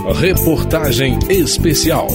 Reportagem especial.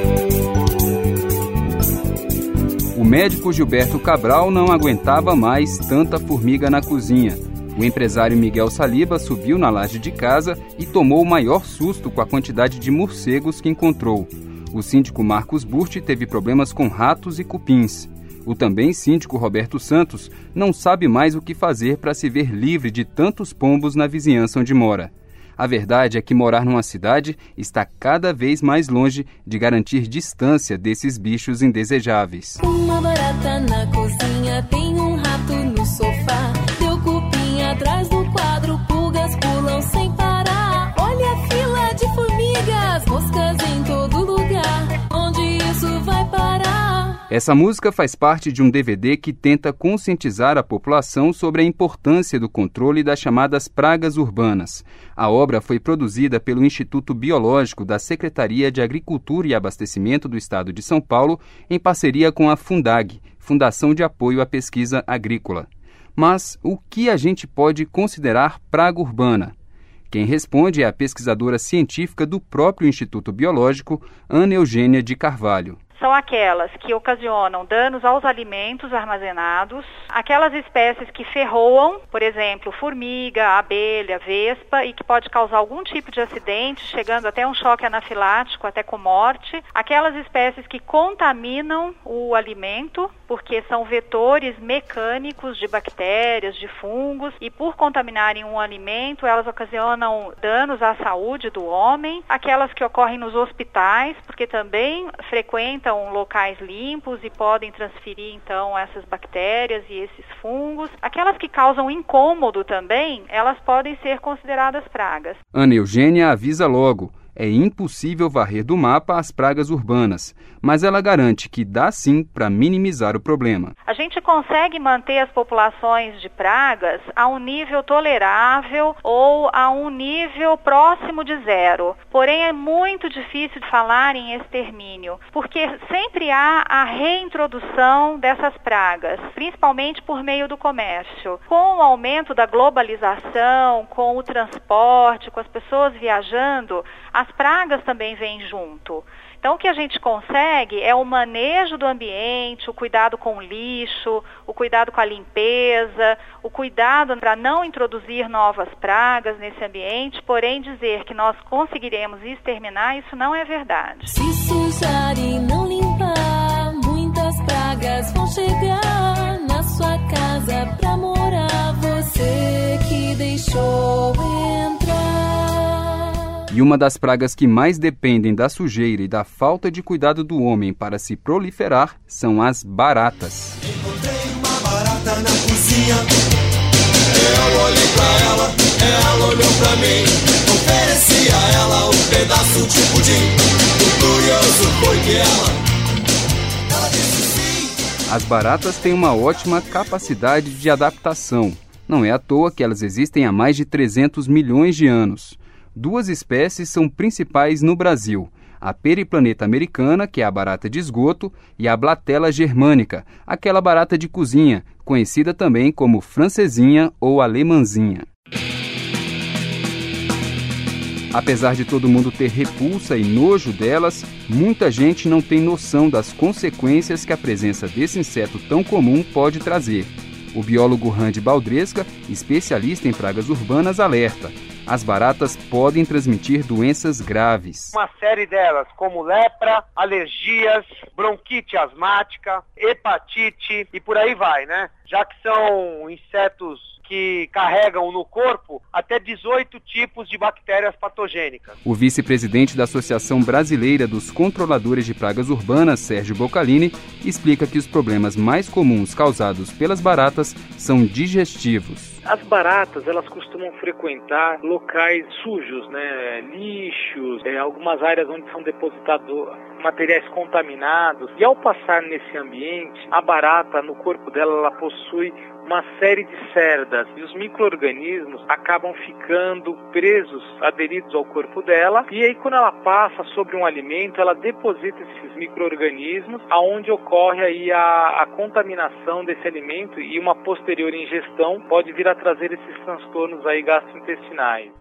O médico Gilberto Cabral não aguentava mais tanta formiga na cozinha. O empresário Miguel Saliba subiu na laje de casa e tomou o maior susto com a quantidade de morcegos que encontrou. O síndico Marcos Burti teve problemas com ratos e cupins. O também síndico Roberto Santos não sabe mais o que fazer para se ver livre de tantos pombos na vizinhança onde mora. A verdade é que morar numa cidade está cada vez mais longe de garantir distância desses bichos indesejáveis. Uma barata na cozinha, tem um rato no sofá. Teu cupim atrás do quadro, pulgas pulam sem parar. Olha a fila de formigas, moscas em todo lugar. Onde isso vai parar? Essa música faz parte de um DVD que tenta conscientizar a população sobre a importância do controle das chamadas pragas urbanas. A obra foi produzida pelo Instituto Biológico da Secretaria de Agricultura e Abastecimento do Estado de São Paulo, em parceria com a Fundag, Fundação de Apoio à Pesquisa Agrícola. Mas o que a gente pode considerar praga urbana? Quem responde é a pesquisadora científica do próprio Instituto Biológico, Ana Eugênia de Carvalho. São aquelas que ocasionam danos aos alimentos armazenados, aquelas espécies que ferroam, por exemplo, formiga, abelha, vespa, e que pode causar algum tipo de acidente, chegando até um choque anafilático, até com morte, aquelas espécies que contaminam o alimento, porque são vetores mecânicos de bactérias, de fungos, e por contaminarem um alimento, elas ocasionam danos à saúde do homem, aquelas que ocorrem nos hospitais, porque também frequentam locais limpos e podem transferir então essas bactérias e esses fungos. Aquelas que causam incômodo também, elas podem ser consideradas pragas. Ana Eugênia avisa logo: é impossível varrer do mapa as pragas urbanas, mas ela garante que dá sim para minimizar o problema. A gente consegue manter as populações de pragas a um nível tolerável ou a um nível próximo de zero. Porém, é muito difícil de falar em extermínio, porque sempre há a reintrodução dessas pragas, principalmente por meio do comércio. Com o aumento da globalização, com o transporte, com as pessoas viajando, as pragas também vêm junto. Então, o que a gente consegue é o manejo do ambiente, o cuidado com o lixo, o cuidado com a limpeza, o cuidado para não introduzir novas pragas nesse ambiente, porém dizer que nós conseguiremos exterminar, isso não é verdade. Se sujar e não limpar, muitas pragas vão chegar na sua casa pra morar, você que deixou entrar. E uma das pragas que mais dependem da sujeira e da falta de cuidado do homem para se proliferar são as baratas. Encontrei uma barata na cozinha. Eu olhei pra ela olhou pra mim. Ofereci a ela um pedaço de pudim. O curioso foi que ela disse sim. As baratas têm uma ótima capacidade de adaptação. Não é à toa que elas existem há mais de 300 milhões de anos. Duas espécies são principais no Brasil: a periplaneta americana, que é a barata de esgoto, e a Blatella germânica, aquela barata de cozinha, conhecida também como francesinha ou alemãzinha. Apesar de todo mundo ter repulsa e nojo delas, muita gente não tem noção das consequências que a presença desse inseto tão comum pode trazer. O biólogo Randy Baldresca, especialista em pragas urbanas, alerta: as baratas podem transmitir doenças graves. Uma série delas, como lepra, alergias, bronquite asmática, hepatite e por aí vai, né? Já que são insetos que carregam no corpo até 18 tipos de bactérias patogênicas. O vice-presidente da Associação Brasileira dos Controladores de Pragas Urbanas, Sérgio Boccalini, explica que os problemas mais comuns causados pelas baratas são digestivos. As baratas, elas costumam frequentar locais sujos, né? Lixos, algumas áreas onde são depositados materiais contaminados. E ao passar nesse ambiente, a barata, no corpo dela, ela possui uma série de cerdas e os micro-organismos acabam ficando presos, aderidos ao corpo dela, e aí quando ela passa sobre um alimento, ela deposita esses micro-organismos, aonde ocorre aí a contaminação desse alimento, e uma posterior ingestão pode vir a trazer esses transtornos aí gastrointestinais.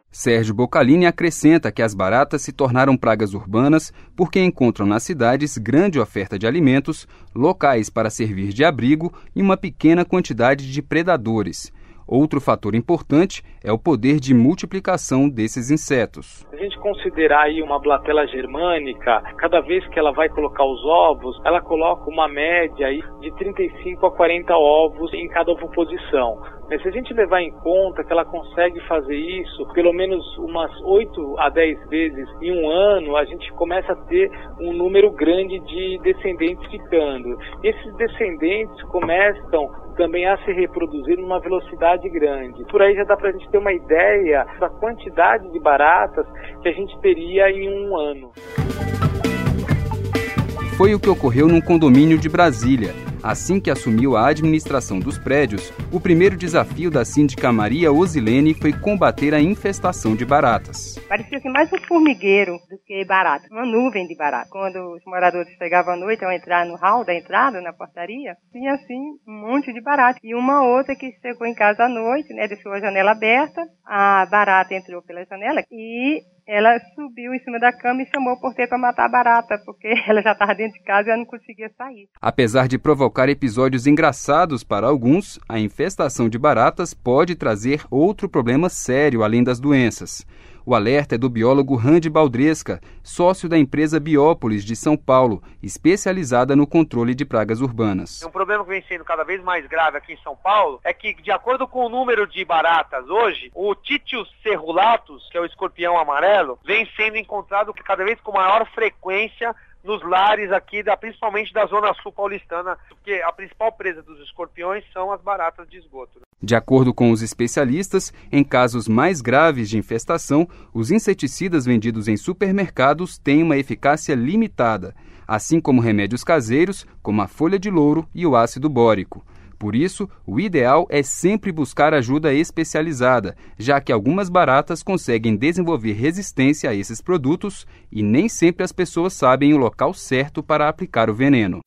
Sérgio Boccalini acrescenta que as baratas se tornaram pragas urbanas porque encontram nas cidades grande oferta de alimentos, locais para servir de abrigo e uma pequena quantidade de predadores. Outro fator importante é o poder de multiplicação desses insetos. Se a gente considerar aí uma blatela germânica, cada vez que ela vai colocar os ovos, ela coloca uma média aí de 35 a 40 ovos em cada ovoposição. Mas se a gente levar em conta que ela consegue fazer isso pelo menos umas 8 a 10 vezes em um ano, a gente começa a ter um número grande de descendentes ficando. E esses descendentes começam também a se reproduzir numa velocidade grande. Por aí já dá pra gente ter uma ideia da quantidade de baratas que a gente teria em um ano. Foi o que ocorreu num condomínio de Brasília. Assim que assumiu a administração dos prédios, o primeiro desafio da síndica Maria Osilene foi combater a infestação de baratas. Parecia assim, mais um formigueiro do que barata, uma nuvem de barata. Quando os moradores chegavam à noite ao entrar no hall da entrada, na portaria, tinha assim um monte de barata. E uma outra que chegou em casa à noite, né, deixou a janela aberta, a barata entrou pela janela e ela subiu em cima da cama e chamou o porteiro para matar a barata, porque ela já estava dentro de casa e ela não conseguia sair. Apesar de provocar episódios engraçados para alguns, a infestação de baratas pode trazer outro problema sério além das doenças. O alerta é do biólogo Randy Baldresca, sócio da empresa Biópolis de São Paulo, especializada no controle de pragas urbanas. Um problema que vem sendo cada vez mais grave aqui em São Paulo é que, de acordo com o número de baratas hoje, o Titius cerulatus, que é o escorpião amarelo, vem sendo encontrado cada vez com maior frequência nos lares aqui, principalmente da zona sul paulistana, porque a principal presa dos escorpiões são as baratas de esgoto. De acordo com os especialistas, em casos mais graves de infestação, os inseticidas vendidos em supermercados têm uma eficácia limitada, assim como remédios caseiros, como a folha de louro e o ácido bórico. Por isso, o ideal é sempre buscar ajuda especializada, já que algumas baratas conseguem desenvolver resistência a esses produtos e nem sempre as pessoas sabem o local certo para aplicar o veneno.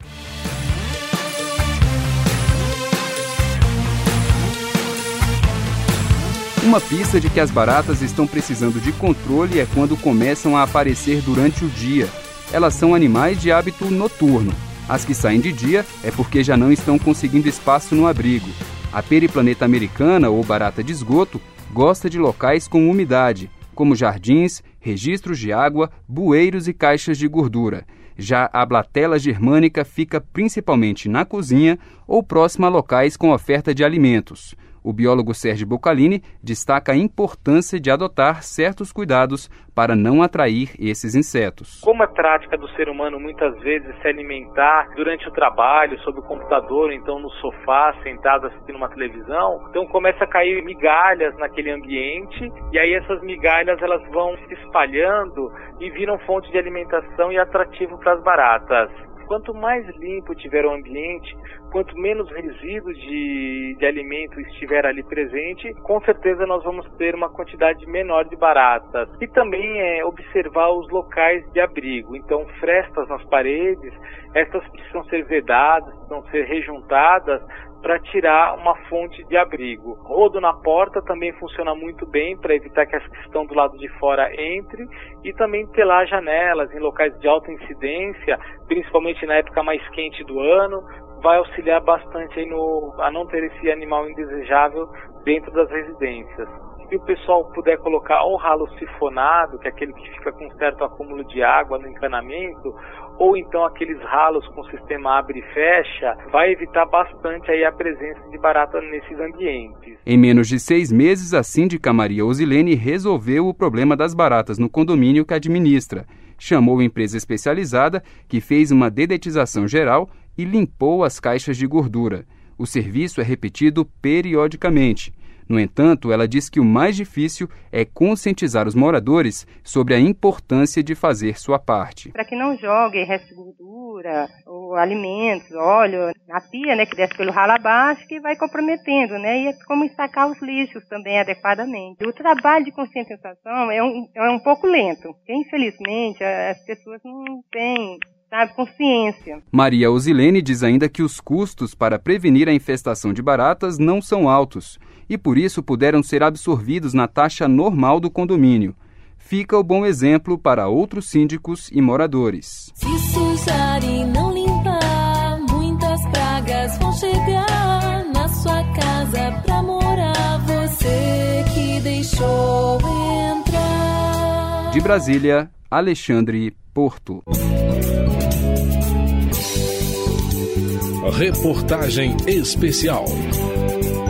Uma pista de que as baratas estão precisando de controle é quando começam a aparecer durante o dia. Elas são animais de hábito noturno. As que saem de dia é porque já não estão conseguindo espaço no abrigo. A periplaneta americana, ou barata de esgoto, gosta de locais com umidade, como jardins, registros de água, bueiros e caixas de gordura. Já a blatela germânica fica principalmente na cozinha ou próxima a locais com oferta de alimentos. O biólogo Sérgio Boccalini destaca a importância de adotar certos cuidados para não atrair esses insetos. Como é prática do ser humano muitas vezes se alimentar durante o trabalho, sob o computador, então no sofá, sentado assistindo uma televisão, então começa a cair migalhas naquele ambiente e aí essas migalhas elas vão se espalhando e viram fonte de alimentação e atrativo para as baratas. Quanto mais limpo tiver o ambiente, quanto menos resíduo de alimento estiver ali presente, com certeza nós vamos ter uma quantidade menor de baratas. E também observar os locais de abrigo. Então, frestas nas paredes, estas precisam ser vedadas, precisam ser rejuntadas para tirar uma fonte de abrigo. Rodo na porta também funciona muito bem para evitar que as que estão do lado de fora entrem e também telar janelas em locais de alta incidência, principalmente na época mais quente do ano, vai auxiliar bastante aí a não ter esse animal indesejável dentro das residências. Se o pessoal puder colocar ou ralo sifonado, que é aquele que fica com certo acúmulo de água no encanamento, ou então aqueles ralos com sistema abre e fecha, vai evitar bastante aí a presença de barata nesses ambientes. Em menos de 6 meses, a síndica Maria Osilene resolveu o problema das baratas no condomínio que administra. Chamou a empresa especializada, que fez uma dedetização geral e limpou as caixas de gordura. O serviço é repetido periodicamente. No entanto, ela diz que o mais difícil é conscientizar os moradores sobre a importância de fazer sua parte. Para que não joguem resto de gordura, ou alimentos, óleo, na pia, né, que desce pelo ralo abaixo, que vai comprometendo, né, e é como estacar os lixos também adequadamente. O trabalho de conscientização é um pouco lento, porque infelizmente as pessoas não têm consciência. Maria Osilene diz ainda que os custos para prevenir a infestação de baratas não são altos e por isso puderam ser absorvidos na taxa normal do condomínio. Fica o bom exemplo para outros síndicos e moradores. Se sujar e não limpar, muitas pragas vão chegar na sua casa pra morar, você que deixou entrar. De Brasília, Alexandre Porto. Reportagem especial.